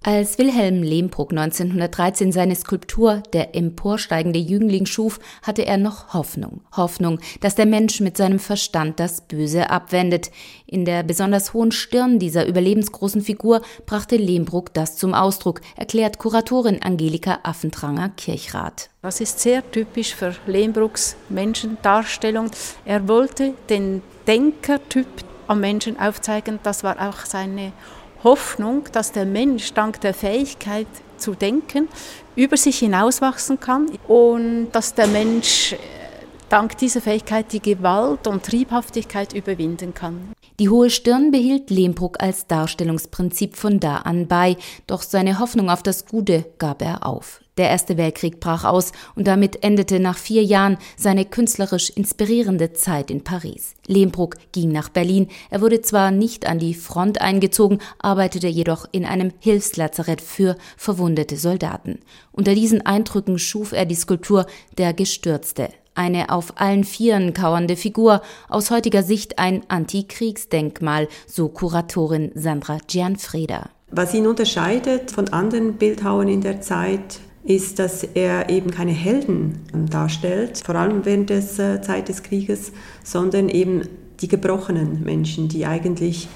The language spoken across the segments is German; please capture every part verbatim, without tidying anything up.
Als Wilhelm Lehmbruck neunzehnhundertdreizehn seine Skulptur »Der emporsteigende Jüngling« schuf, hatte er noch Hoffnung. Hoffnung, dass der Mensch mit seinem Verstand das Böse abwendet. In der besonders hohen Stirn dieser überlebensgroßen Figur brachte Lehmbruck das zum Ausdruck, erklärt Kuratorin Angelika Affentranger-Kirchrath. Das ist sehr typisch für Lehmbrucks Menschendarstellung. Er wollte den Denkertyp am Menschen aufzeigen. Das war auch seine Hoffnung, dass der Mensch dank der Fähigkeit zu denken über sich hinauswachsen kann und dass der Mensch dank dieser Fähigkeit die Gewalt und Triebhaftigkeit überwinden kann. Die hohe Stirn behielt Lehmbruck als Darstellungsprinzip von da an bei, doch seine Hoffnung auf das Gute gab er auf. Der Erste Weltkrieg brach aus und damit endete nach vier Jahren seine künstlerisch inspirierende Zeit in Paris. Lehmbruck ging nach Berlin. Er wurde zwar nicht an die Front eingezogen, arbeitete jedoch in einem Hilfslazarett für verwundete Soldaten. Unter diesen Eindrücken schuf er die Skulptur »Der Gestürzte«. Eine auf allen Vieren kauernde Figur, aus heutiger Sicht ein Antikriegsdenkmal, so Kuratorin Sandra Gianfreda. Was ihn unterscheidet von anderen Bildhauern in der Zeit, ist, dass er eben keine Helden darstellt, vor allem während der äh, Zeit des Krieges, sondern eben die gebrochenen Menschen, die eigentlich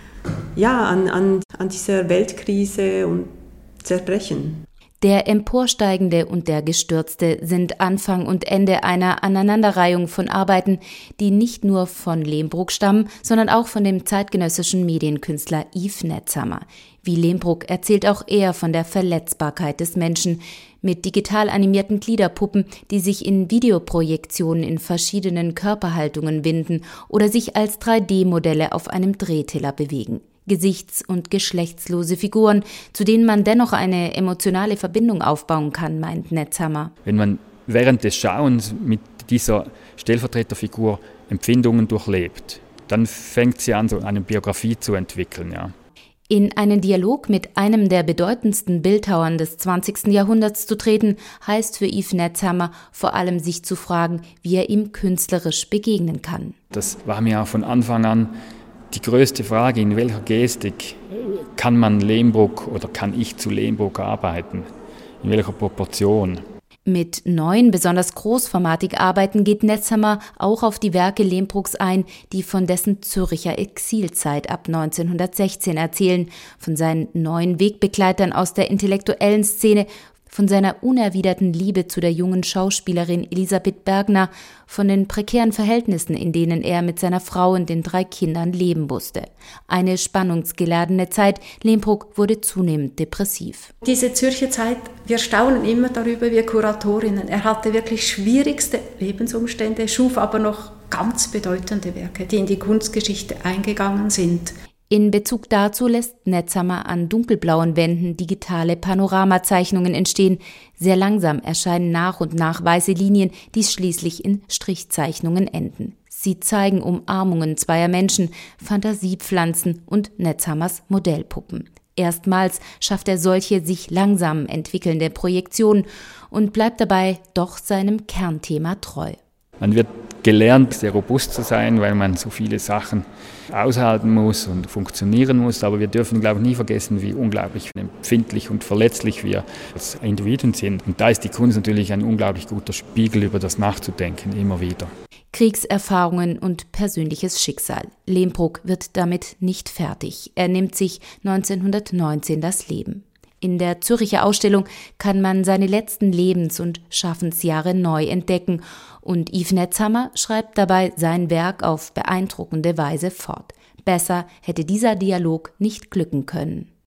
ja, an, an, an dieser Weltkrise und zerbrechen. Der Emporsteigende und der Gestürzte sind Anfang und Ende einer Aneinanderreihung von Arbeiten, die nicht nur von Lehmbruck stammen, sondern auch von dem zeitgenössischen Medienkünstler Yves Netzhammer. Wie Lehmbruck erzählt auch er von der Verletzbarkeit des Menschen mit digital animierten Gliederpuppen, die sich in Videoprojektionen in verschiedenen Körperhaltungen winden oder sich als drei D Modelle auf einem Drehteller bewegen. Gesichts- und geschlechtslose Figuren, zu denen man dennoch eine emotionale Verbindung aufbauen kann, meint Netzhammer. Wenn man während des Schauens mit dieser Stellvertreterfigur Empfindungen durchlebt, dann fängt sie an, so eine Biografie zu entwickeln. Ja. In einen Dialog mit einem der bedeutendsten Bildhauern des zwanzigsten Jahrhunderts zu treten, heißt für Yves Netzhammer vor allem sich zu fragen, wie er ihm künstlerisch begegnen kann. Das war mir auch von Anfang an die größte Frage, in welcher Gestik kann man Lehmbruck oder kann ich zu Lehmbruck arbeiten? In welcher Proportion? Mit neuen, besonders großformatig Arbeiten geht Netzhammer auch auf die Werke Lehmbrucks ein, die von dessen Zürcher Exilzeit ab neunzehnhundertsechzehn erzählen, von seinen neuen Wegbegleitern aus der intellektuellen Szene, von seiner unerwiderten Liebe zu der jungen Schauspielerin Elisabeth Bergner, von den prekären Verhältnissen, in denen er mit seiner Frau und den drei Kindern leben musste. Eine spannungsgeladene Zeit. Lehmbruck wurde zunehmend depressiv. Diese Zürcher Zeit, wir staunen immer darüber, wir Kuratorinnen. Er hatte wirklich schwierigste Lebensumstände, schuf aber noch ganz bedeutende Werke, die in die Kunstgeschichte eingegangen sind. In Bezug dazu lässt Netzhammer an dunkelblauen Wänden digitale Panoramazeichnungen entstehen. Sehr langsam erscheinen nach und nach weiße Linien, die schließlich in Strichzeichnungen enden. Sie zeigen Umarmungen zweier Menschen, Fantasiepflanzen und Netzhammers Modellpuppen. Erstmals schafft er solche sich langsam entwickelnde Projektionen und bleibt dabei doch seinem Kernthema treu. Man wird gelernt, sehr robust zu sein, weil man so viele Sachen aushalten muss und funktionieren muss. Aber wir dürfen, glaube ich, nie vergessen, wie unglaublich empfindlich und verletzlich wir als Individuen sind. Und da ist die Kunst natürlich ein unglaublich guter Spiegel, über das nachzudenken, immer wieder. Kriegserfahrungen und persönliches Schicksal. Lehmbruck wird damit nicht fertig. Er nimmt sich neunzehnhundertneunzehn das Leben. In der Zürcher Ausstellung kann man seine letzten Lebens- und Schaffensjahre neu entdecken und Yves Netzhammer schreibt dabei sein Werk auf beeindruckende Weise fort. Besser hätte dieser Dialog nicht glücken können.